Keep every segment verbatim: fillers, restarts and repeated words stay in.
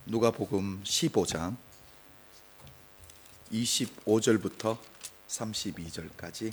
누가복음 십오 장 이십오 절부터 삼십이 절까지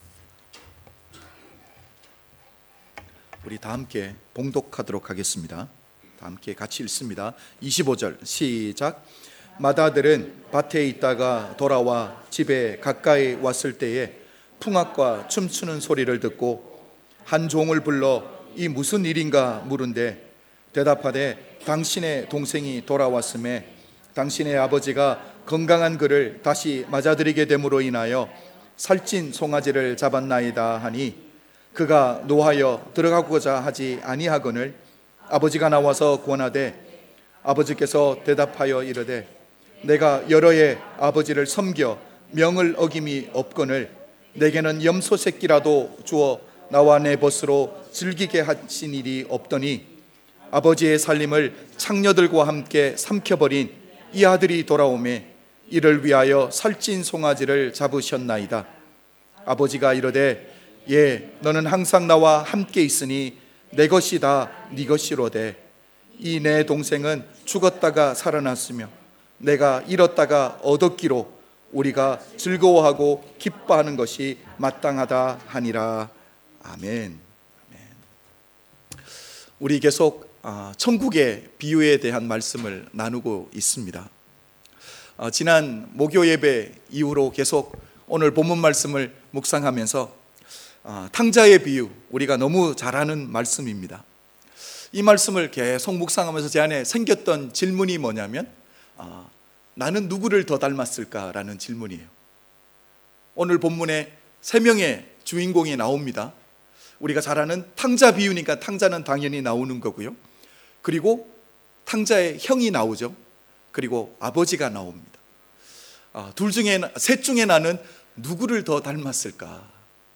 우리 다 함께 봉독하도록 하겠습니다. 다 함께 같이 읽습니다. 이십오 절 시작. 마다들은 밭에 있다가 돌아와 집에 가까이 왔을 때에 풍악과 춤추는 소리를 듣고 한 종을 불러 이 무슨 일인가 물은데 대답하되 당신의 동생이 돌아왔음에 당신의 아버지가 건강한 그를 다시 맞아들이게 됨으로 인하여 살찐 송아지를 잡았나이다 하니 그가 노하여 들어가고자 하지 아니하거늘 아버지가 나와서 권하되 아버지께서 대답하여 이르되 내가 여러 해 아버지를 섬겨 명을 어김이 없거늘 내게는 염소 새끼라도 주어 나와 내 벗으로 즐기게 하신 일이 없더니 아버지의 살림을 창녀들과 함께 삼켜버린 이 아들이 돌아오매 이를 위하여 살찐 송아지를 잡으셨나이다. 아버지가 이르되 예 너는 항상 나와 함께 있으니 내 것이 다 네 것이로되 이 내 동생은 죽었다가 살아났으며 내가 잃었다가 얻었기로 우리가 즐거워하고 기뻐하는 것이 마땅하다 하니라. 아멘. 우리 계속 천국의 비유에 대한 말씀을 나누고 있습니다. 지난 목요 예배 이후로 계속 오늘 본문 말씀을 묵상하면서 탕자의 비유, 우리가 너무 잘 아는 말씀입니다. 이 말씀을 계속 묵상하면서 제 안에 생겼던 질문이 뭐냐면 나는 누구를 더 닮았을까라는 질문이에요. 오늘 본문에 세 명의 주인공이 나옵니다. 우리가 잘 아는 탕자 비유니까 탕자는 당연히 나오는 거고요. 그리고 탕자의 형이 나오죠. 그리고 아버지가 나옵니다. 아, 둘 중에, 셋 중에 나는 누구를 더 닮았을까?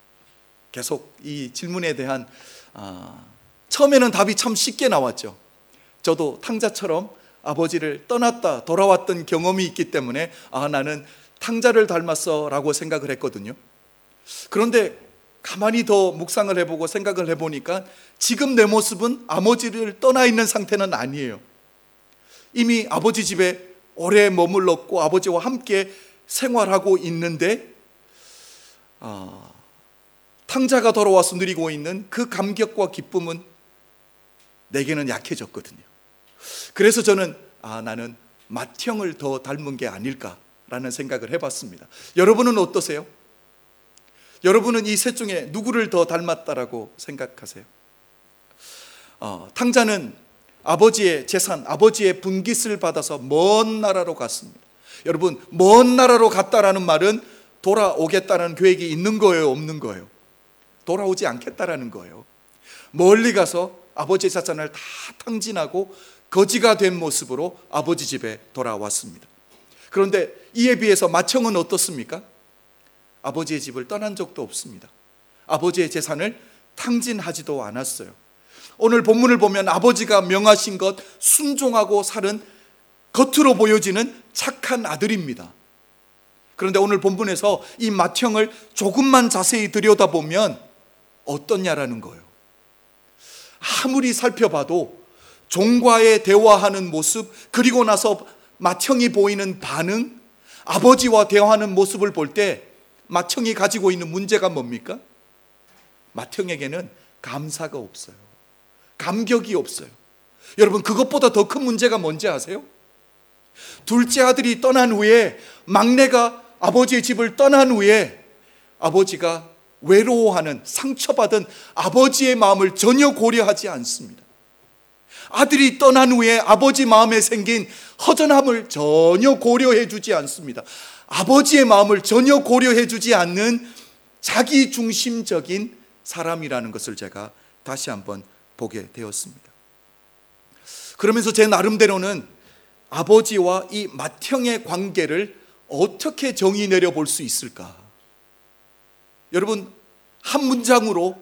계속 이 질문에 대한 아, 처음에는 답이 참 쉽게 나왔죠. 저도 탕자처럼 아버지를 떠났다 돌아왔던 경험이 있기 때문에 아 나는 탕자를 닮았어 라고 생각을 했거든요. 그런데 가만히 더 묵상을 해보고 생각을 해보니까 지금 내 모습은 아버지를 떠나 있는 상태는 아니에요. 이미 아버지 집에 오래 머물렀고 아버지와 함께 생활하고 있는데 어, 탕자가 돌아와서 누리고 있는 그 감격과 기쁨은 내게는 약해졌거든요. 그래서 저는 아 나는 맏형을 더 닮은 게 아닐까라는 생각을 해봤습니다. 여러분은 어떠세요? 여러분은 이 셋 중에 누구를 더 닮았다라고 생각하세요? 어, 탕자는 아버지의 재산, 아버지의 분깃을 받아서 먼 나라로 갔습니다. 여러분, 먼 나라로 갔다라는 말은 돌아오겠다는 계획이 있는 거예요, 없는 거예요? 돌아오지 않겠다라는 거예요. 멀리 가서 아버지의 재산을 다 탕진하고 거지가 된 모습으로 아버지 집에 돌아왔습니다. 그런데 이에 비해서 맏형은 어떻습니까? 아버지의 집을 떠난 적도 없습니다. 아버지의 재산을 탕진하지도 않았어요. 오늘 본문을 보면 아버지가 명하신 것 순종하고 살은 겉으로 보여지는 착한 아들입니다. 그런데 오늘 본문에서 이 맏형을 조금만 자세히 들여다보면 어떻냐라는 거예요. 아무리 살펴봐도 종과의 대화하는 모습, 그리고 나서 맏형이 보이는 반응, 아버지와 대화하는 모습을 볼 때 맏형이 가지고 있는 문제가 뭡니까? 맏형에게는 감사가 없어요. 감격이 없어요. 여러분, 그것보다 더 큰 문제가 뭔지 아세요? 둘째 아들이 떠난 후에, 막내가 아버지의 집을 떠난 후에 아버지가 외로워하는, 상처받은 아버지의 마음을 전혀 고려하지 않습니다. 아들이 떠난 후에 아버지 마음에 생긴 허전함을 전혀 고려해 주지 않습니다. 아버지의 마음을 전혀 고려해 주지 않는 자기중심적인 사람이라는 것을 제가 다시 한번 보게 되었습니다. 그러면서 제 나름대로는 아버지와 이 맏형의 관계를 어떻게 정의 내려볼 수 있을까? 여러분, 한 문장으로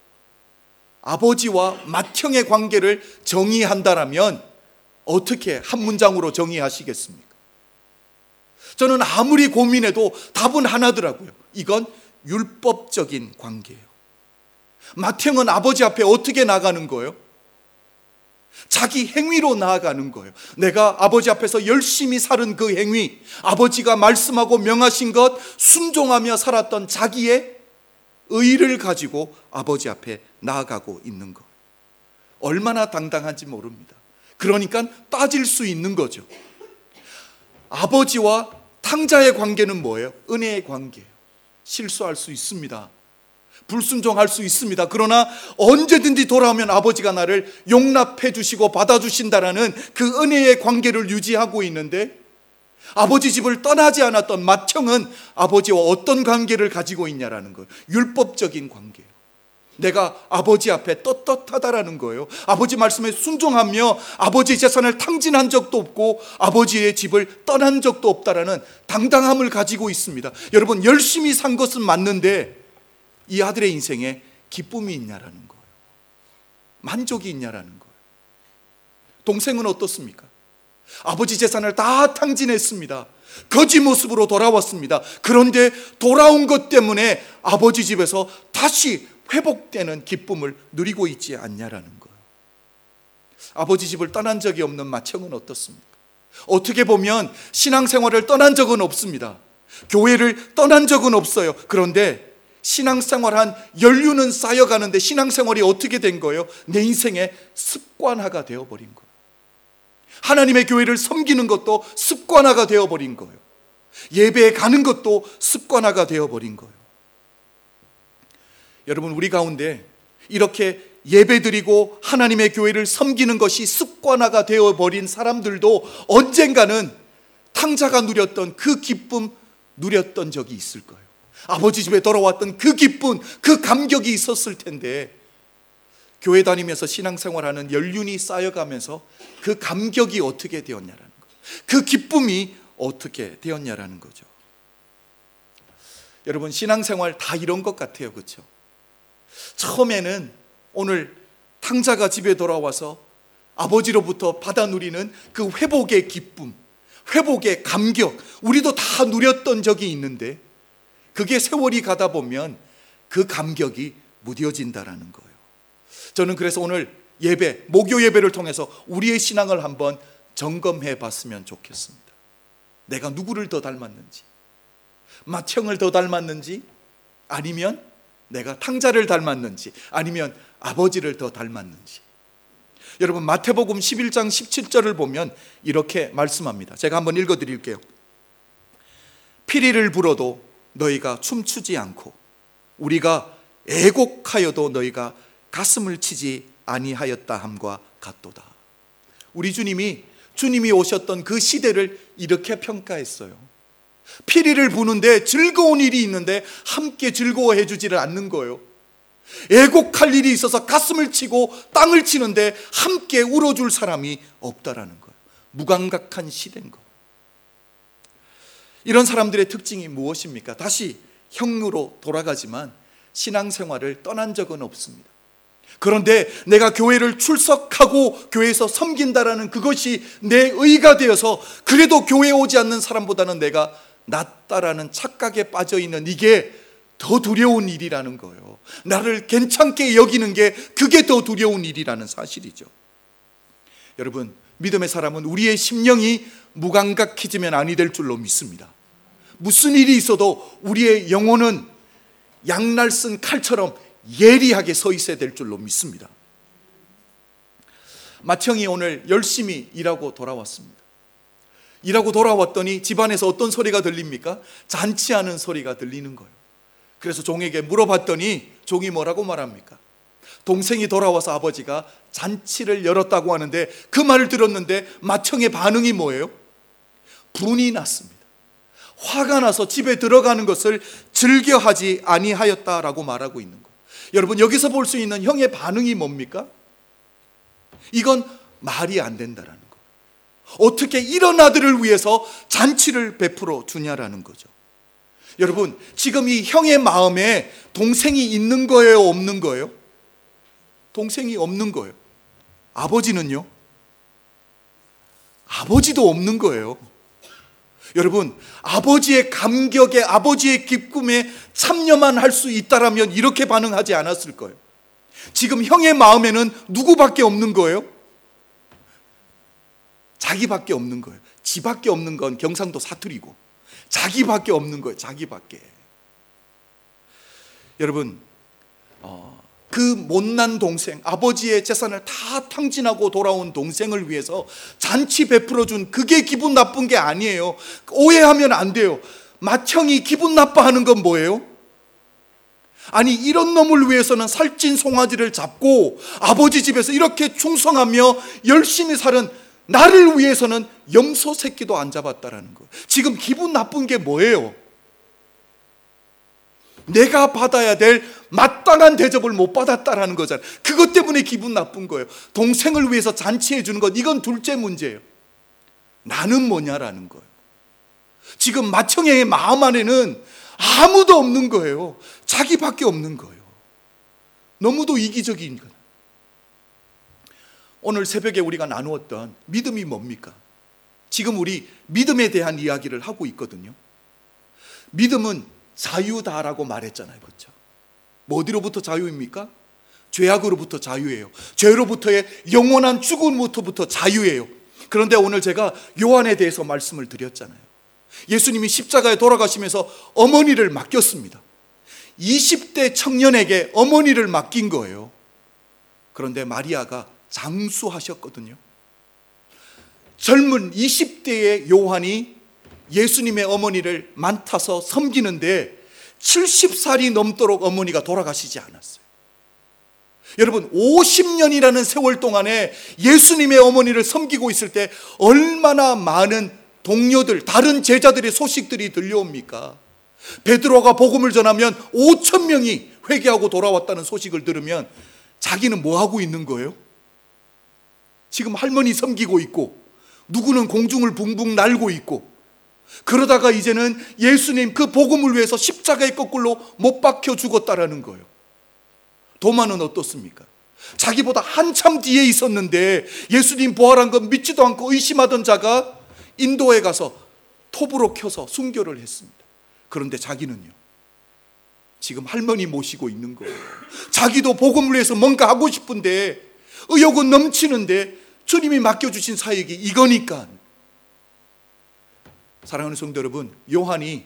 아버지와 맏형의 관계를 정의한다라면 어떻게 한 문장으로 정의하시겠습니까? 저는 아무리 고민해도 답은 하나더라고요. 이건 율법적인 관계예요. 맏형은 아버지 앞에 어떻게 나가는 거예요? 자기 행위로 나아가는 거예요. 내가 아버지 앞에서 열심히 살은 그 행위, 아버지가 말씀하고 명하신 것 순종하며 살았던 자기의 의를 가지고 아버지 앞에 나아가고 있는 거. 얼마나 당당한지 모릅니다. 그러니까 따질 수 있는 거죠. 아버지와 탕자의 관계는 뭐예요? 은혜의 관계예요. 실수할 수 있습니다. 불순종할 수 있습니다. 그러나 언제든지 돌아오면 아버지가 나를 용납해 주시고 받아주신다라는 그 은혜의 관계를 유지하고 있는데, 아버지 집을 떠나지 않았던 맏형은 아버지와 어떤 관계를 가지고 있냐라는 거예요. 율법적인 관계예요. 내가 아버지 앞에 떳떳하다라는 거예요. 아버지 말씀에 순종하며 아버지 재산을 탕진한 적도 없고 아버지의 집을 떠난 적도 없다라는 당당함을 가지고 있습니다. 여러분, 열심히 산 것은 맞는데 이 아들의 인생에 기쁨이 있냐라는 거예요. 만족이 있냐라는 거예요. 동생은 어떻습니까? 아버지 재산을 다 탕진했습니다. 거지 모습으로 돌아왔습니다. 그런데 돌아온 것 때문에 아버지 집에서 다시 회복되는 기쁨을 누리고 있지 않냐라는 거예요. 아버지 집을 떠난 적이 없는 맏형은 어떻습니까? 어떻게 보면 신앙생활을 떠난 적은 없습니다. 교회를 떠난 적은 없어요. 그런데 신앙생활한 연륜은 쌓여가는데 신앙생활이 어떻게 된 거예요? 내 인생의 습관화가 되어버린 거예요. 하나님의 교회를 섬기는 것도 습관화가 되어버린 거예요. 예배에 가는 것도 습관화가 되어버린 거예요. 여러분, 우리 가운데 이렇게 예배드리고 하나님의 교회를 섬기는 것이 습관화가 되어버린 사람들도 언젠가는 탕자가 누렸던 그 기쁨 누렸던 적이 있을 거예요. 아버지 집에 돌아왔던 그 기쁨, 그 감격이 있었을 텐데, 교회 다니면서 신앙생활하는 연륜이 쌓여가면서 그 감격이 어떻게 되었냐라는 거예요. 그 기쁨이 어떻게 되었냐라는 거죠. 여러분, 신앙생활 다 이런 것 같아요. 그렇죠? 처음에는 오늘 탕자가 집에 돌아와서 아버지로부터 받아 누리는 그 회복의 기쁨, 회복의 감격, 우리도 다 누렸던 적이 있는데 그게 세월이 가다 보면 그 감격이 무뎌진다라는 거예요. 저는 그래서 오늘 예배, 목요 예배를 통해서 우리의 신앙을 한번 점검해 봤으면 좋겠습니다. 내가 누구를 더 닮았는지, 맏형을 더 닮았는지, 아니면 내가 탕자를 닮았는지, 아니면 아버지를 더 닮았는지. 여러분, 마태복음 십일 장 십칠 절을 보면 이렇게 말씀합니다. 제가 한번 읽어드릴게요. 피리를 불어도 너희가 춤추지 않고 우리가 애곡하여도 너희가 가슴을 치지 아니하였다 함과 같도다. 우리 주님이 주님이 오셨던 그 시대를 이렇게 평가했어요. 피리를 부는데 즐거운 일이 있는데 함께 즐거워해 주지를 않는 거예요. 애곡할 일이 있어서 가슴을 치고 땅을 치는데 함께 울어줄 사람이 없다라는 거예요. 무감각한 시대인 거예요. 이런 사람들의 특징이 무엇입니까? 다시 형으로 돌아가지만 신앙생활을 떠난 적은 없습니다. 그런데 내가 교회를 출석하고 교회에서 섬긴다라는 그것이 내 의가 되어서 그래도 교회에 오지 않는 사람보다는 내가 낫다라는 착각에 빠져있는 이게 더 두려운 일이라는 거예요. 나를 괜찮게 여기는 게 그게 더 두려운 일이라는 사실이죠. 여러분, 믿음의 사람은 우리의 심령이 무감각해지면 아니 될 줄로 믿습니다. 무슨 일이 있어도 우리의 영혼은 양날 쓴 칼처럼 예리하게 서 있어야 될 줄로 믿습니다. 맏형이 오늘 열심히 일하고 돌아왔습니다. 일하고 돌아왔더니 집안에서 어떤 소리가 들립니까? 잔치하는 소리가 들리는 거예요. 그래서 종에게 물어봤더니 종이 뭐라고 말합니까? 동생이 돌아와서 아버지가 잔치를 열었다고 하는데 그 말을 들었는데 맏형의 반응이 뭐예요? 분이 났습니다. 화가 나서 집에 들어가는 것을 즐겨하지 아니하였다라고 말하고 있는 거예요. 여러분, 여기서 볼 수 있는 형의 반응이 뭡니까? 이건 말이 안 된다라는 거예요. 어떻게 이런 아들을 위해서 잔치를 베풀어 주냐라는 거죠. 여러분, 지금 이 형의 마음에 동생이 있는 거예요, 없는 거예요? 동생이 없는 거예요. 아버지는요? 아버지도 없는 거예요. 여러분, 아버지의 감격에, 아버지의 기쁨에 참여만 할 수 있다라면 이렇게 반응하지 않았을 거예요. 지금 형의 마음에는 누구밖에 없는 거예요? 자기밖에 없는 거예요. 지밖에 없는 건 경상도 사투리고 자기밖에 없는 거예요. 자기밖에. 여러분, 어, 그 못난 동생, 아버지의 재산을 다 탕진하고 돌아온 동생을 위해서 잔치 베풀어 준 그게 기분 나쁜 게 아니에요. 오해하면 안 돼요. 맏형이 기분 나빠하는 건 뭐예요? 아니, 이런 놈을 위해서는 살찐 송아지를 잡고 아버지 집에서 이렇게 충성하며 열심히 사는 나를 위해서는 염소 새끼도 안 잡았다라는 거예요. 지금 기분 나쁜 게 뭐예요? 내가 받아야 될 마땅한 대접을 못 받았다라는 거잖아요. 그것 때문에 기분 나쁜 거예요. 동생을 위해서 잔치해 주는 것, 이건 둘째 문제예요. 나는 뭐냐라는 거예요. 지금 맏형의 마음 안에는 아무도 없는 거예요. 자기밖에 없는 거예요. 너무도 이기적인 거예요. 오늘 새벽에 우리가 나누었던 믿음이 뭡니까? 지금 우리 믿음에 대한 이야기를 하고 있거든요. 믿음은 자유다라고 말했잖아요. 그렇죠? 뭐 어디로부터 자유입니까? 죄악으로부터 자유예요. 죄로부터의 영원한 죽음부터 자유예요. 그런데 오늘 제가 요한에 대해서 말씀을 드렸잖아요. 예수님이 십자가에 돌아가시면서 어머니를 맡겼습니다. 이십 대 청년에게 어머니를 맡긴 거예요. 그런데 마리아가 장수하셨거든요. 젊은 이십 대의 요한이 예수님의 어머니를 맡아서 섬기는데 칠십 살이 넘도록 어머니가 돌아가시지 않았어요. 여러분, 오십 년이라는 세월 동안에 예수님의 어머니를 섬기고 있을 때 얼마나 많은 동료들, 다른 제자들의 소식들이 들려옵니까? 베드로가 복음을 전하면 오천 명이 회개하고 돌아왔다는 소식을 들으면 자기는 뭐 하고 있는 거예요? 지금 할머니 섬기고 있고 누구는 공중을 붕붕 날고 있고, 그러다가 이제는 예수님 그 복음을 위해서 십자가에 거꾸로 못 박혀 죽었다라는 거예요. 도마는 어떻습니까? 자기보다 한참 뒤에 있었는데 예수님 부활한 건 믿지도 않고 의심하던 자가 인도에 가서 톱으로 켜서 순교를 했습니다. 그런데 자기는요, 지금 할머니 모시고 있는 거예요. 자기도 복음을 위해서 뭔가 하고 싶은데 의욕은 넘치는데 주님이 맡겨주신 사역이 이거니까. 사랑하는 성도 여러분, 요한이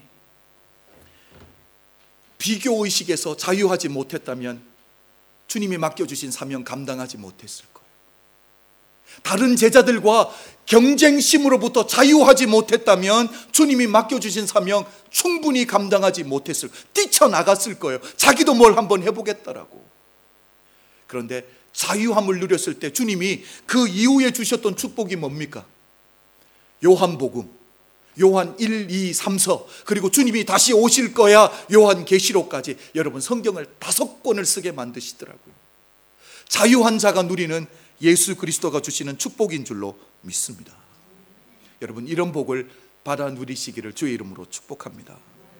비교의식에서 자유하지 못했다면 주님이 맡겨주신 사명 감당하지 못했을 거예요. 다른 제자들과 경쟁심으로부터 자유하지 못했다면 주님이 맡겨주신 사명 충분히 감당하지 못했을 거예요. 뛰쳐나갔을 거예요. 자기도 뭘 한번 해보겠다라고. 그런데 자유함을 누렸을 때 주님이 그 이후에 주셨던 축복이 뭡니까? 요한복음, 요한 일, 이, 삼서, 그리고 주님이 다시 오실 거야 요한계시록까지 여러분 성경을 다섯 권을 쓰게 만드시더라고요. 자유한 자가 누리는 예수 그리스도가 주시는 축복인 줄로 믿습니다. 여러분, 이런 복을 받아 누리시기를 주의 이름으로 축복합니다.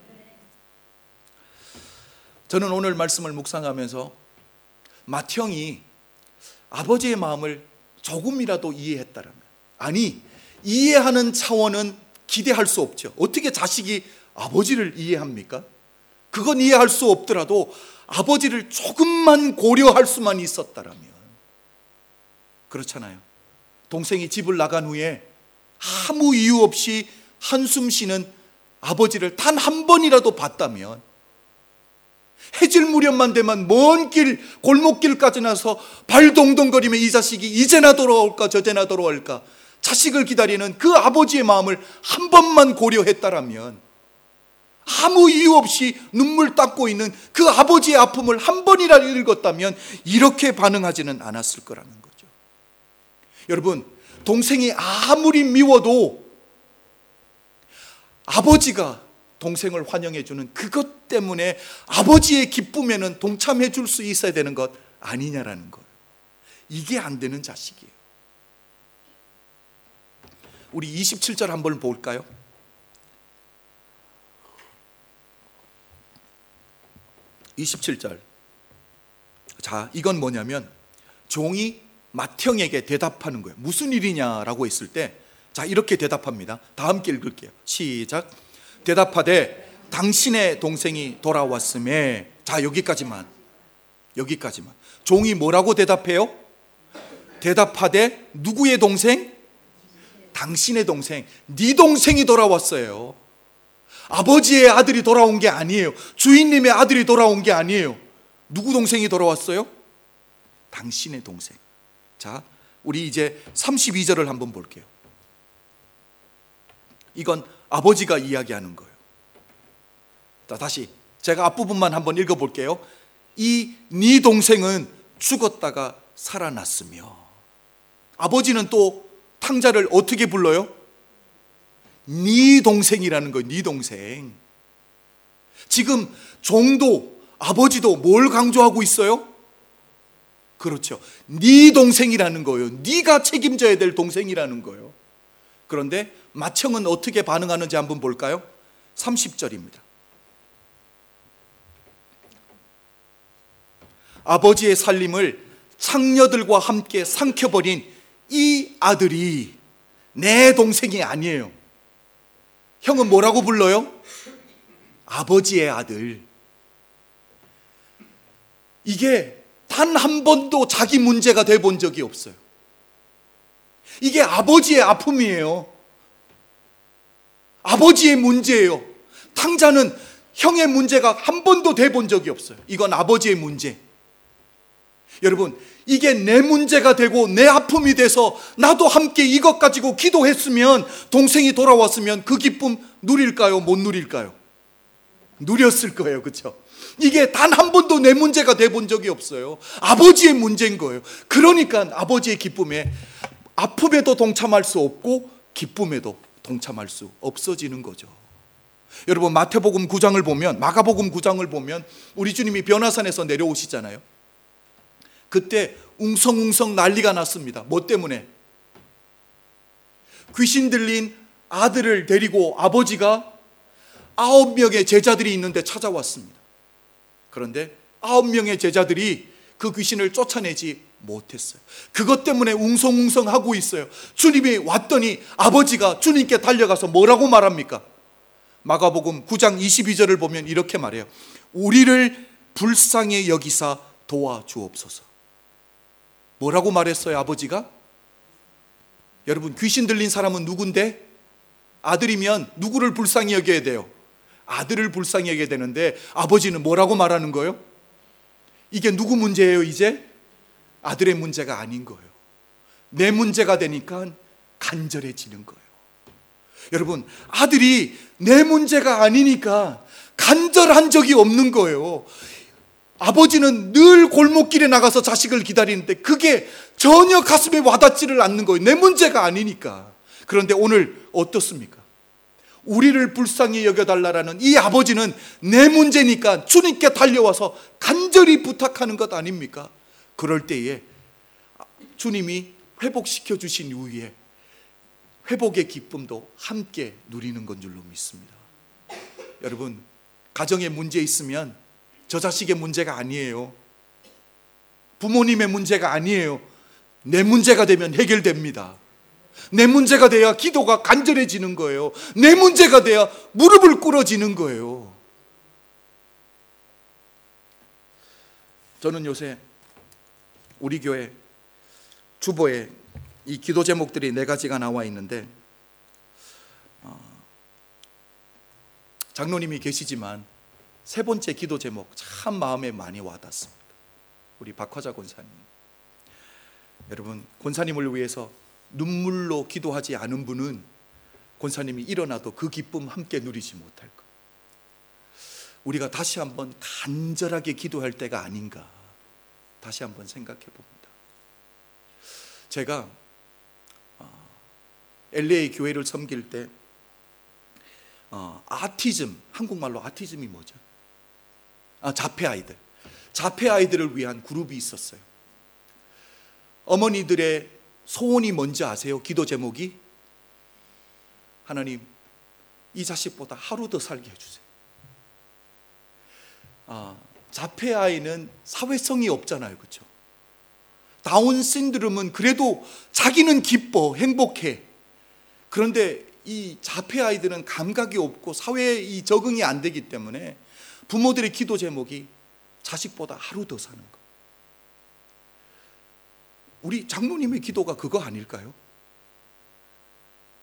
저는 오늘 말씀을 묵상하면서 맏형이 아버지의 마음을 조금이라도 이해했다라면, 아니 이해하는 차원은 기대할 수 없죠. 어떻게 자식이 아버지를 이해합니까? 그건 이해할 수 없더라도 아버지를 조금만 고려할 수만 있었다라면, 그렇잖아요. 동생이 집을 나간 후에 아무 이유 없이 한숨 쉬는 아버지를 단 한 번이라도 봤다면, 해질 무렵만 되면 먼 길, 골목길까지 나서 발동동거리며 이 자식이 이제나 돌아올까 저제나 돌아올까 자식을 기다리는 그 아버지의 마음을 한 번만 고려했다라면, 아무 이유 없이 눈물 닦고 있는 그 아버지의 아픔을 한 번이라도 읽었다면 이렇게 반응하지는 않았을 거라는 거죠. 여러분, 동생이 아무리 미워도 아버지가 동생을 환영해 주는 그것 때문에 아버지의 기쁨에는 동참해 줄 수 있어야 되는 것 아니냐라는 거예요. 이게 안 되는 자식이에요. 우리 이십칠 절 한번 볼까요? 이십칠 절. 자, 이건 뭐냐면 종이 맏형에게 대답하는 거예요. 무슨 일이냐라고 했을 때, 자, 이렇게 대답합니다. 다 함께 읽을게요. 시작. 대답하되 당신의 동생이 돌아왔음에. 자, 여기까지만. 여기까지만. 종이 뭐라고 대답해요? 대답하되 누구의 동생? 당신의 동생, 네 동생이 돌아왔어요. 아버지의 아들이 돌아온 게 아니에요. 주인님의 아들이 돌아온 게 아니에요. 누구 동생이 돌아왔어요? 당신의 동생. 자, 우리 이제 삼십이 절을 한번 볼게요. 이건 아버지가 이야기하는 거예요. 자, 다시 제가 앞부분만 한번 읽어볼게요. 이 네 동생은 죽었다가 살아났으며. 아버지는 또 탕자를 어떻게 불러요? 네 동생이라는 거예요. 네 동생. 지금 종도 아버지도 뭘 강조하고 있어요? 그렇죠. 네 동생이라는 거예요. 네가 책임져야 될 동생이라는 거예요. 그런데 맏형은 어떻게 반응하는지 한번 볼까요? 삼십 절입니다. 아버지의 살림을 창녀들과 함께 삼켜버린 이 아들이 내 동생이 아니에요. 형은 뭐라고 불러요? 아버지의 아들. 이게 단 한 번도 자기 문제가 돼 본 적이 없어요. 이게 아버지의 아픔이에요. 아버지의 문제예요. 탕자는 형의 문제가 한 번도 돼 본 적이 없어요. 이건 아버지의 문제. 여러분, 이게 내 문제가 되고 내 아픔이 돼서 나도 함께 이것 가지고 기도했으면, 동생이 돌아왔으면 그 기쁨 누릴까요? 못 누릴까요? 누렸을 거예요. 그렇죠? 이게 단 한 번도 내 문제가 돼 본 적이 없어요. 아버지의 문제인 거예요. 그러니까 아버지의 기쁨에, 아픔에도 동참할 수 없고 기쁨에도 동참할 수 없어지는 거죠. 여러분, 마태복음 구 장을 보면, 마가복음 구 장을 보면 우리 주님이 변화산에서 내려오시잖아요. 그때 웅성웅성 난리가 났습니다. 뭐 때문에? 귀신 들린 아들을 데리고 아버지가 아홉 명의 제자들이 있는데 찾아왔습니다. 그런데 아홉 명의 제자들이 그 귀신을 쫓아내지 못했어요. 그것 때문에 웅성웅성하고 있어요. 주님이 왔더니 아버지가 주님께 달려가서 뭐라고 말합니까? 마가복음 구 장 이십이 절을 보면 이렇게 말해요. 우리를 불쌍히 여기사 도와주옵소서. 뭐라고 말했어요, 아버지가? 여러분, 귀신 들린 사람은 누군데? 아들이면 누구를 불쌍히 여겨야 돼요? 아들을 불쌍히 여겨야 되는데 아버지는 뭐라고 말하는 거예요? 이게 누구 문제예요, 이제? 아들의 문제가 아닌 거예요. 내 문제가 되니까 간절해지는 거예요. 여러분, 아들이 내 문제가 아니니까 간절한 적이 없는 거예요. 아버지는 늘 골목길에 나가서 자식을 기다리는데 그게 전혀 가슴에 와닿지를 않는 거예요. 내 문제가 아니니까. 그런데 오늘 어떻습니까? 우리를 불쌍히 여겨달라는 이 아버지는 내 문제니까 주님께 달려와서 간절히 부탁하는 것 아닙니까? 그럴 때에 주님이 회복시켜 주신 이후에 회복의 기쁨도 함께 누리는 건 줄로 믿습니다. 여러분, 가정에 문제 있으면 저 자식의 문제가 아니에요. 부모님의 문제가 아니에요. 내 문제가 되면 해결됩니다. 내 문제가 돼야 기도가 간절해지는 거예요. 내 문제가 돼야 무릎을 꿇어지는 거예요. 저는 요새 우리 교회 주보에 이 기도 제목들이 네 가지가 나와 있는데, 어, 장로님이 계시지만 세 번째 기도 제목 참 마음에 많이 와닿습니다. 우리 박화자 권사님. 여러분, 권사님을 위해서 눈물로 기도하지 않은 분은 권사님이 일어나도 그 기쁨 함께 누리지 못할 거예요. 우리가 다시 한번 간절하게 기도할 때가 아닌가, 다시 한번 생각해 봅니다. 제가 엘에이 교회를 섬길 때 어, 아티즘, 한국말로 아티즘이 뭐죠? 아, 자폐 아이들. 자폐 아이들을 위한 그룹이 있었어요. 어머니들의 소원이 뭔지 아세요? 기도 제목이? 하나님, 이 자식보다 하루 더 살게 해주세요. 아, 자폐 아이는 사회성이 없잖아요, 그렇죠? 다운 신드롬은 그래도 자기는 기뻐, 행복해. 그런데 이 자폐 아이들은 감각이 없고 사회에 이 적응이 안 되기 때문에 부모들의 기도 제목이 자식보다 하루 더 사는 거. 우리 장로님의 기도가 그거 아닐까요?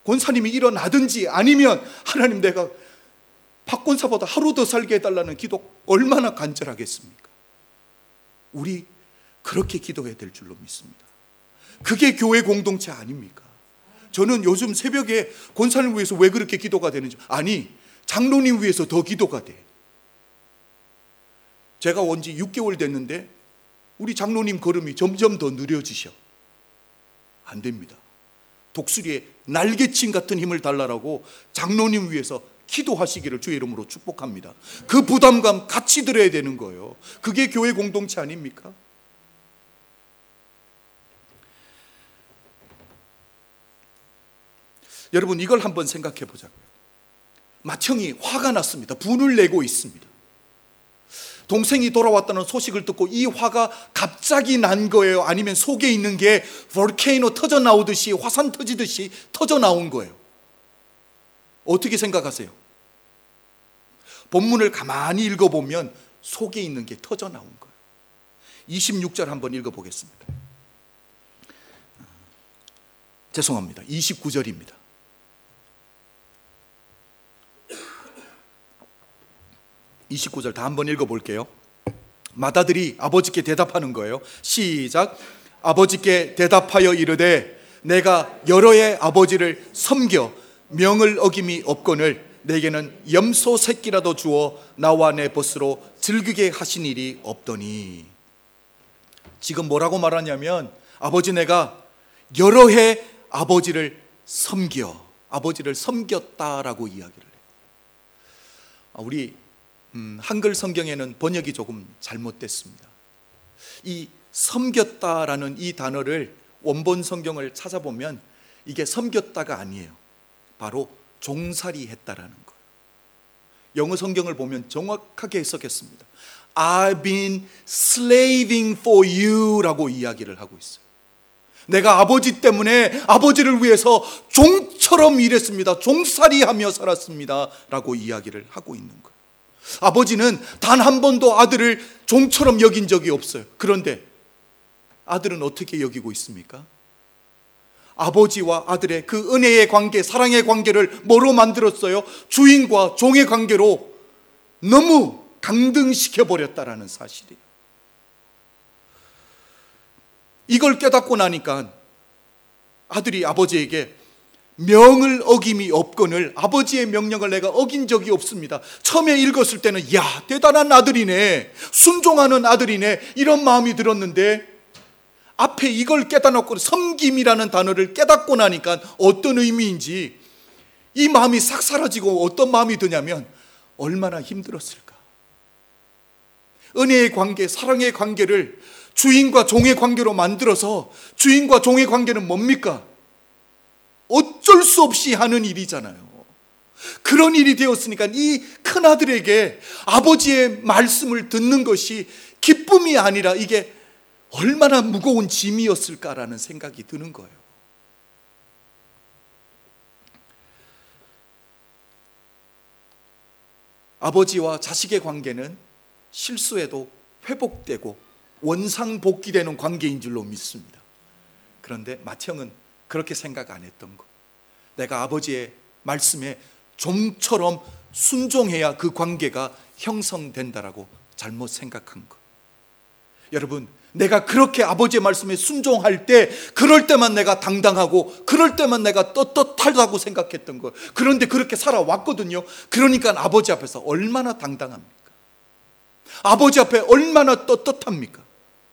권사님이 일어나든지 아니면 하나님 내가 박 권사보다 하루 더 살게 해달라는 기도 얼마나 간절하겠습니까? 우리 그렇게 기도해야 될 줄로 믿습니다. 그게 교회 공동체 아닙니까? 저는 요즘 새벽에 권사님 위해서 왜 그렇게 기도가 되는지, 아니 장로님 위해서 더 기도가 돼. 제가 온 지 육 개월 됐는데 우리 장로님 걸음이 점점 더 느려지셔. 안 됩니다. 독수리에 날개침 같은 힘을 달라라고 장로님 위해서 기도하시기를 주의 이름으로 축복합니다. 그 부담감 같이 들어야 되는 거예요. 그게 교회 공동체 아닙니까? 여러분, 이걸 한번 생각해 보자고요. 맏형이 화가 났습니다. 분을 내고 있습니다. 동생이 돌아왔다는 소식을 듣고 이 화가 갑자기 난 거예요? 아니면 속에 있는 게 볼케이노 터져 나오듯이, 화산 터지듯이 터져 나온 거예요? 어떻게 생각하세요? 본문을 가만히 읽어보면 속에 있는 게 터져 나온 거예요. 이십육 절 한번 읽어보겠습니다. 죄송합니다. 이십구 절입니다. 이십구 절 다 한번 읽어볼게요. 맏아들이 아버지께 대답하는 거예요. 시작. 아버지께 대답하여 이르되 내가 여러 해 아버지를 섬겨 명을 어김이 없거늘 내게는 염소 새끼라도 주어 나와 내 벗으로 즐기게 하신 일이 없더니. 지금 뭐라고 말하냐면 아버지 내가 여러 해 아버지를 섬겨 아버지를 섬겼다라고 이야기를 해요. 우리 음, 한글 성경에는 번역이 조금 잘못됐습니다. 이 섬겼다라는 이 단어를 원본 성경을 찾아보면 이게 섬겼다가 아니에요. 바로 종살이 했다라는 거예요. 영어 성경을 보면 정확하게 해석했습니다. I've been slaving for you 라고 이야기를 하고 있어요. 내가 아버지 때문에 아버지를 위해서 종처럼 일했습니다. 종살이하며 살았습니다 라고 이야기를 하고 있는 거예요. 아버지는 단 한 번도 아들을 종처럼 여긴 적이 없어요. 그런데 아들은 어떻게 여기고 있습니까? 아버지와 아들의 그 은혜의 관계, 사랑의 관계를 뭐로 만들었어요? 주인과 종의 관계로 너무 강등시켜버렸다라는 사실이에요. 이걸 깨닫고 나니까 아들이 아버지에게 명을 어김이 없거늘, 아버지의 명령을 내가 어긴 적이 없습니다. 처음에 읽었을 때는 야, 대단한 아들이네, 순종하는 아들이네, 이런 마음이 들었는데 앞에 이걸 깨닫고 섬김이라는 단어를 깨닫고 나니까 어떤 의미인지 이 마음이 싹 사라지고 어떤 마음이 드냐면 얼마나 힘들었을까. 은혜의 관계, 사랑의 관계를 주인과 종의 관계로 만들어서, 주인과 종의 관계는 뭡니까? 어쩔 수 없이 하는 일이잖아요. 그런 일이 되었으니까 이 큰아들에게 아버지의 말씀을 듣는 것이 기쁨이 아니라 이게 얼마나 무거운 짐이었을까라는 생각이 드는 거예요. 아버지와 자식의 관계는 실수해도 회복되고 원상복귀되는 관계인 줄로 믿습니다. 그런데 맏형은 그렇게 생각 안 했던 거. 내가 아버지의 말씀에 좀처럼 순종해야 그 관계가 형성된다라고 잘못 생각한 거. 여러분, 내가 그렇게 아버지의 말씀에 순종할 때, 그럴 때만 내가 당당하고 그럴 때만 내가 떳떳하다고 생각했던 거예요. 그런데 그렇게 살아왔거든요. 그러니까 아버지 앞에서 얼마나 당당합니까? 아버지 앞에 얼마나 떳떳합니까?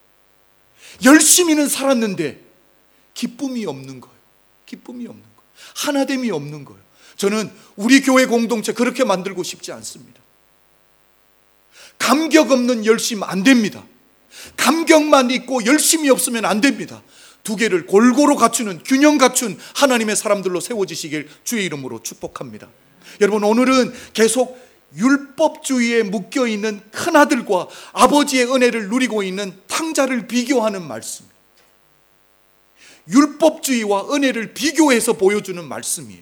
열심히는 살았는데 기쁨이 없는 거예요. 기쁨이 없는 거예요. 하나됨이 없는 거예요. 저는 우리 교회 공동체 그렇게 만들고 싶지 않습니다. 감격 없는 열심 안 됩니다. 감격만 있고 열심이 없으면 안 됩니다. 두 개를 골고루 갖추는, 균형 갖춘 하나님의 사람들로 세워지시길 주의 이름으로 축복합니다. 여러분, 오늘은 계속 율법주의에 묶여있는 큰아들과 아버지의 은혜를 누리고 있는 탕자를 비교하는 말씀, 율법주의와 은혜를 비교해서 보여주는 말씀이에요.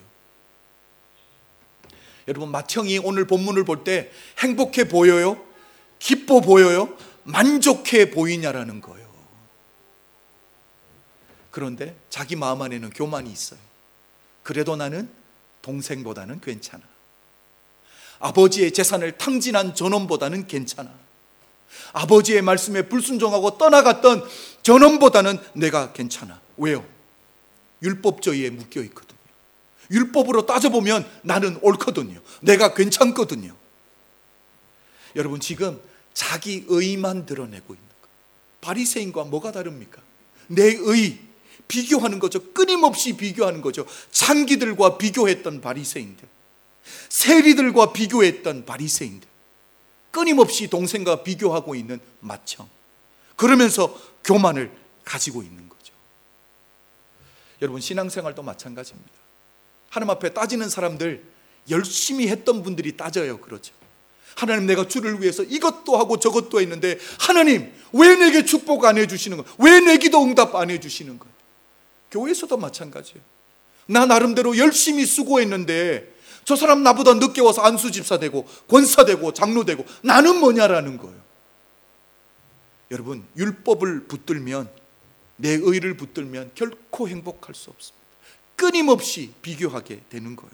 여러분, 맏형이 오늘 본문을 볼 때 행복해 보여요? 기뻐 보여요? 만족해 보이냐라는 거예요. 그런데 자기 마음 안에는 교만이 있어요. 그래도 나는 동생보다는 괜찮아. 아버지의 재산을 탕진한 저놈보다는 괜찮아. 아버지의 말씀에 불순종하고 떠나갔던 저놈보다는 내가 괜찮아. 왜요? 율법주의에 묶여 있거든요. 율법으로 따져보면 나는 옳거든요. 내가 괜찮거든요. 여러분, 지금 자기 의만 드러내고 있는 거예요. 바리새인과 뭐가 다릅니까? 내 의, 비교하는 거죠. 끊임없이 비교하는 거죠. 창기들과 비교했던 바리새인들, 세리들과 비교했던 바리새인들, 끊임없이 동생과 비교하고 있는 맏형, 그러면서 교만을 가지고 있는 거죠. 여러분, 신앙생활도 마찬가지입니다. 하나님 앞에 따지는 사람들, 열심히 했던 분들이 따져요. 그러죠. 하나님, 내가 주를 위해서 이것도 하고 저것도 했는데 하나님 왜 내게 축복 안 해주시는 거예요? 왜 내 기도 응답 안 해주시는 거예요? 교회에서도 마찬가지예요. 나 나름대로 열심히 수고했는데 저 사람 나보다 늦게 와서 안수집사 되고 권사 되고 장로 되고 나는 뭐냐라는 거예요. 여러분, 율법을 붙들면, 내 의를 붙들면 결코 행복할 수 없습니다. 끊임없이 비교하게 되는 거예요.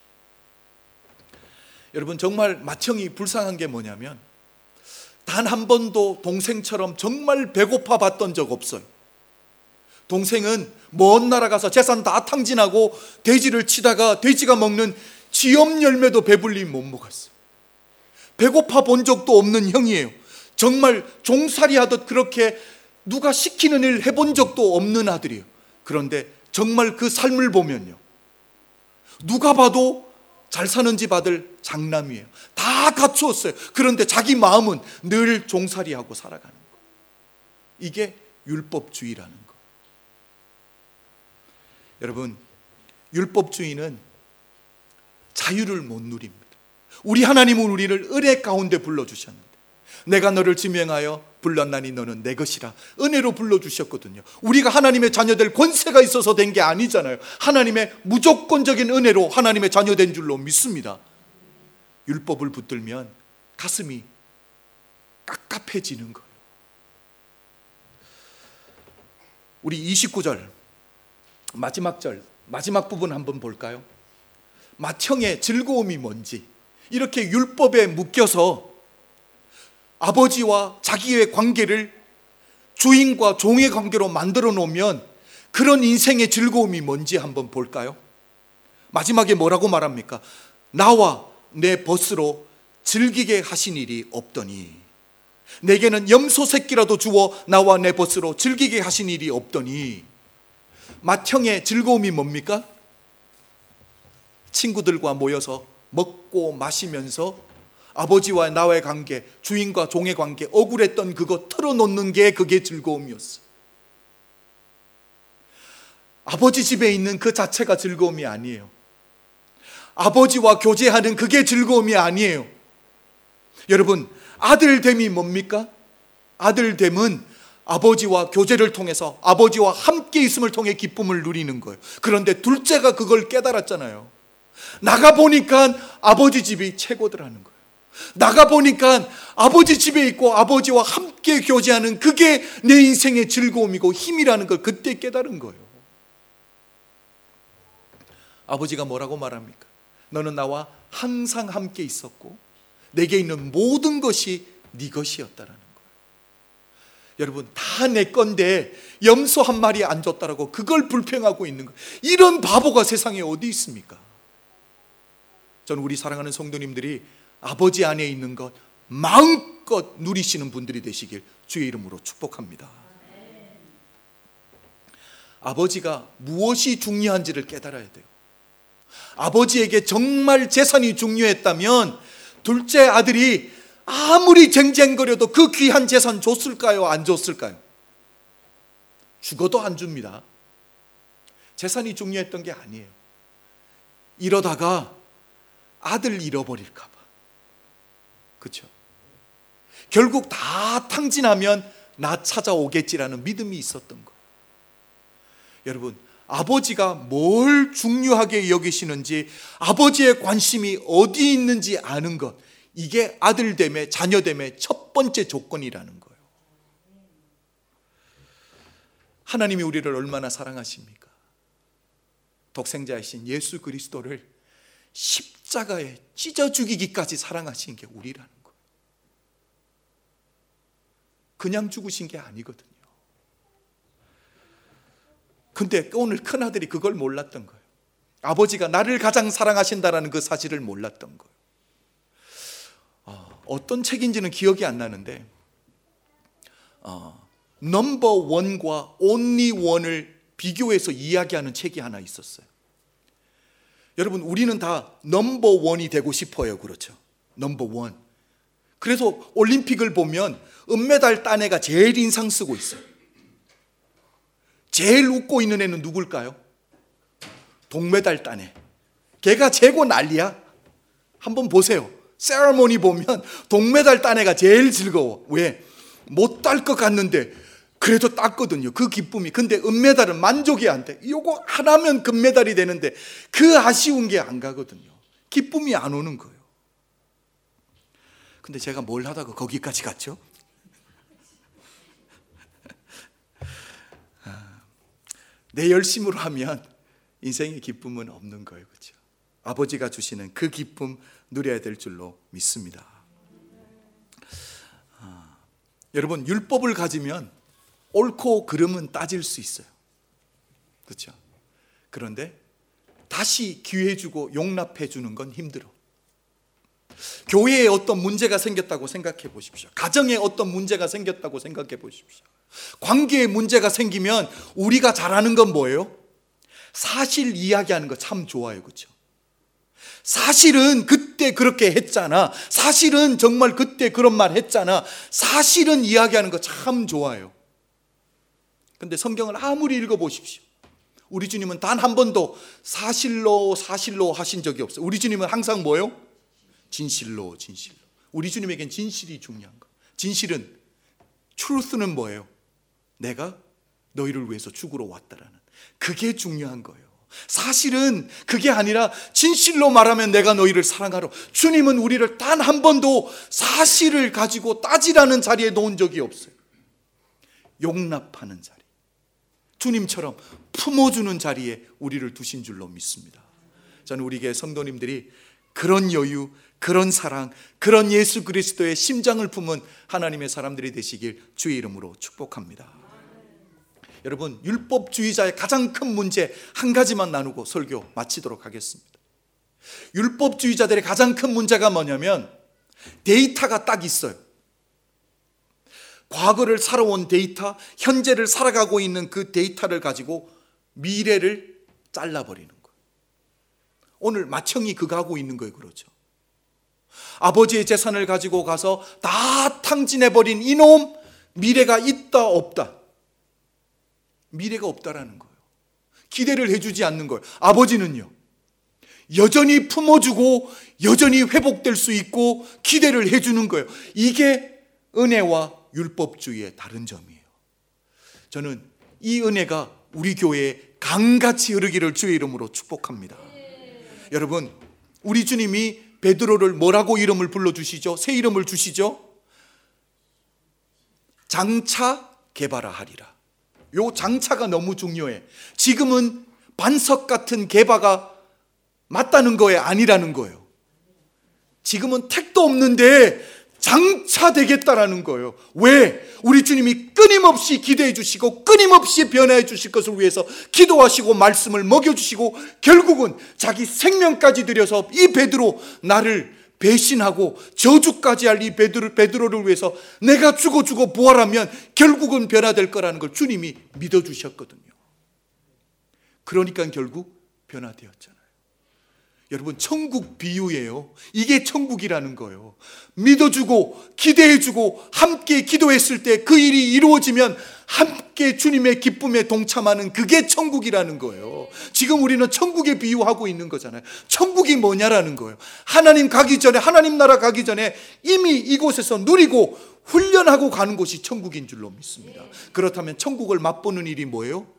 여러분, 정말 맏형이 불쌍한 게 뭐냐면 단 한 번도 동생처럼 정말 배고파 봤던 적 없어요. 동생은 먼 나라 가서 재산 다 탕진하고 돼지를 치다가 돼지가 먹는 지엄 열매도 배불리 못 먹었어요. 배고파 본 적도 없는 형이에요. 정말 종살이 하듯 그렇게 누가 시키는 일 해본 적도 없는 아들이에요. 그런데 정말 그 삶을 보면요, 누가 봐도 잘 사는 집 아들 장남이에요. 다 갖추었어요. 그런데 자기 마음은 늘 종살이하고 살아가는 거예요. 이게 율법주의라는 거예요. 여러분, 율법주의는 자유를 못 누립니다. 우리 하나님은 우리를 은혜 가운데 불러주셨는데, 내가 너를 지명하여 불렀나니 너는 내 것이라 은혜로 불러주셨거든요. 우리가 하나님의 자녀될 권세가 있어서 된 게 아니잖아요. 하나님의 무조건적인 은혜로 하나님의 자녀된 줄로 믿습니다. 율법을 붙들면 가슴이 깝깝해지는 거예요. 우리 이십구 절 마지막 절, 마지막 부분 한번 볼까요? 맏형의 즐거움이 뭔지, 이렇게 율법에 묶여서 아버지와 자기의 관계를 주인과 종의 관계로 만들어 놓으면 그런 인생의 즐거움이 뭔지 한번 볼까요? 마지막에 뭐라고 말합니까? 나와 내 벗으로 즐기게 하신 일이 없더니, 내게는 염소 새끼라도 주어 나와 내 벗으로 즐기게 하신 일이 없더니. 맏형의 즐거움이 뭡니까? 친구들과 모여서 먹고 마시면서 아버지와 나와의 관계, 주인과 종의 관계, 억울했던 그거 털어놓는 게 그게 즐거움이었어. 아버지 집에 있는 그 자체가 즐거움이 아니에요. 아버지와 교제하는 그게 즐거움이 아니에요. 여러분, 아들됨이 뭡니까? 아들됨은 아버지와 교제를 통해서 아버지와 함께 있음을 통해 기쁨을 누리는 거예요. 그런데 둘째가 그걸 깨달았잖아요. 나가보니까 아버지 집이 최고더라는 거예요. 나가보니까 아버지 집에 있고 아버지와 함께 교제하는 그게 내 인생의 즐거움이고 힘이라는 걸 그때 깨달은 거예요. 아버지가 뭐라고 말합니까? 너는 나와 항상 함께 있었고 내게 있는 모든 것이 네 것이었다라는 거예요. 여러분, 다 내 건데 염소 한 마리 안 줬다라고 그걸 불평하고 있는 거예요. 이런 바보가 세상에 어디 있습니까? 저는 우리 사랑하는 성도님들이 아버지 안에 있는 것 마음껏 누리시는 분들이 되시길 주의 이름으로 축복합니다. 아버지가 무엇이 중요한지를 깨달아야 돼요. 아버지에게 정말 재산이 중요했다면 둘째 아들이 아무리 쟁쟁거려도 그 귀한 재산 줬을까요? 안 줬을까요? 죽어도 안 줍니다. 재산이 중요했던 게 아니에요. 이러다가 아들 잃어버릴까 봐. 그렇죠? 결국 다 탕진하면 나 찾아오겠지라는 믿음이 있었던 거예요. 여러분, 아버지가 뭘 중요하게 여기시는지, 아버지의 관심이 어디 있는지 아는 것, 이게 아들됨의, 자녀됨의 첫 번째 조건이라는 거예요. 하나님이 우리를 얼마나 사랑하십니까? 독생자이신 예수 그리스도를 십자가에 찢어 죽이기까지 사랑하신 게 우리라는 거예요. 그냥 죽으신 게 아니거든요. 근데 오늘 큰아들이 그걸 몰랐던 거예요. 아버지가 나를 가장 사랑하신다는 그 사실을 몰랐던 거예요. 어, 어떤 책인지는 기억이 안 나는데 어, 넘버 원과 온리 원을 비교해서 이야기하는 책이 하나 있었어요. 여러분, 우리는 다 넘버 원이 되고 싶어요. 그렇죠? 넘버 원. 그래서 올림픽을 보면 은메달 딴 애가 제일 인상 쓰고 있어요. 제일 웃고 있는 애는 누굴까요? 동메달 딴 애. 걔가 재고 난리야. 한번 보세요. 세레모니 보면 동메달 딴 애가 제일 즐거워. 왜? 못 딸 것 같는데 그래도 땄거든요. 그 기쁨이. 근데 은메달은 만족이 안 돼. 이거 하나면 금메달이 되는데 그 아쉬운 게 안 가거든요. 기쁨이 안 오는 거예요. 근데 제가 뭘 하다가 거기까지 갔죠? 내 열심으로 하면 인생의 기쁨은 없는 거예요. 그렇죠? 아버지가 주시는 그 기쁨 누려야 될 줄로 믿습니다. 아, 여러분, 율법을 가지면 옳고 그름은 따질 수 있어요. 그렇죠? 그런데 다시 기회 주고 용납해 주는 건 힘들어. 교회에 어떤 문제가 생겼다고 생각해 보십시오. 가정에 어떤 문제가 생겼다고 생각해 보십시오. 관계에 문제가 생기면 우리가 잘하는 건 뭐예요? 사실 이야기하는 거 참 좋아요. 그렇죠? 사실은 그때 그렇게 했잖아. 사실은 정말 그때 그런 말 했잖아. 사실은 이야기하는 거 참 좋아요. 근데 성경을 아무리 읽어보십시오. 우리 주님은 단 한 번도 사실로 사실로 하신 적이 없어요. 우리 주님은 항상 뭐예요? 진실로 진실로. 우리 주님에겐 진실이 중요한 거. 진실은, truth는 뭐예요? 내가 너희를 위해서 죽으러 왔다라는, 그게 중요한 거예요. 사실은 그게 아니라 진실로 말하면 내가 너희를 사랑하러. 주님은 우리를 단 한 번도 사실을 가지고 따지라는 자리에 놓은 적이 없어요. 용납하는 자리, 주님처럼 품어주는 자리에 우리를 두신 줄로 믿습니다. 저는 우리 교회 성도님들이 그런 여유, 그런 사랑, 그런 예수 그리스도의 심장을 품은 하나님의 사람들이 되시길 주의 이름으로 축복합니다. 여러분, 율법주의자의 가장 큰 문제 한 가지만 나누고 설교 마치도록 하겠습니다. 율법주의자들의 가장 큰 문제가 뭐냐면 데이터가 딱 있어요. 과거를 살아온 데이터, 현재를 살아가고 있는 그 데이터를 가지고 미래를 잘라버리는 거예요. 오늘 마청이 그거 하고 있는 거예요. 그렇죠? 아버지의 재산을 가지고 가서 다 탕진해버린 이놈, 미래가 있다 없다? 미래가 없다라는 거예요. 기대를 해주지 않는 거예요. 아버지는요, 여전히 품어주고 여전히 회복될 수 있고 기대를 해주는 거예요. 이게 은혜와 율법주의의 다른 점이에요. 저는 이 은혜가 우리 교회에 강같이 흐르기를 주의 이름으로 축복합니다. 여러분, 우리 주님이 베드로를 뭐라고 이름을 불러주시죠? 새 이름을 주시죠? 장차 개바라 하리라. 요 장차가 너무 중요해. 지금은 반석 같은 개바가 맞다는 거예요? 아니라는 거예요? 지금은 택도 없는데 장차 되겠다라는 거예요. 왜? 우리 주님이 끊임없이 기대해 주시고 끊임없이 변화해 주실 것을 위해서 기도하시고 말씀을 먹여주시고 결국은 자기 생명까지 들여서 이 베드로, 나를 배신하고 저주까지 할 이 베드로, 베드로를 위해서 내가 죽어 죽어 부활하면 결국은 변화될 거라는 걸 주님이 믿어주셨거든요. 그러니까 결국 변화되었잖아요. 여러분, 천국 비유예요. 이게 천국이라는 거예요. 믿어주고 기대해주고 함께 기도했을 때 그 일이 이루어지면 함께 주님의 기쁨에 동참하는, 그게 천국이라는 거예요. 지금 우리는 천국에 비유하고 있는 거잖아요. 천국이 뭐냐라는 거예요. 하나님 가기 전에, 하나님 나라 가기 전에 이미 이곳에서 누리고 훈련하고 가는 곳이 천국인 줄로 믿습니다. 그렇다면 천국을 맛보는 일이 뭐예요?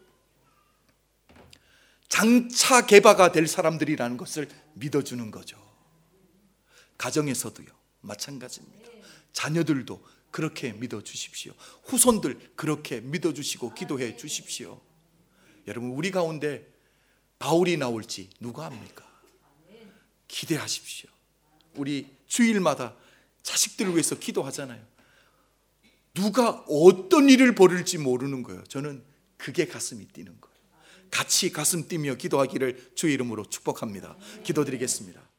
장차 개바가 될 사람들이라는 것을 믿어주는 거죠. 가정에서도요, 마찬가지입니다. 자녀들도 그렇게 믿어주십시오. 후손들 그렇게 믿어주시고 기도해 주십시오. 여러분, 우리 가운데 바울이 나올지 누가 압니까? 기대하십시오. 우리 주일마다 자식들을 위해서 기도하잖아요. 누가 어떤 일을 벌일지 모르는 거예요. 저는 그게 가슴이 뛰는 거예요. 같이 가슴 뛰며 기도하기를 주의 이름으로 축복합니다. 기도드리겠습니다.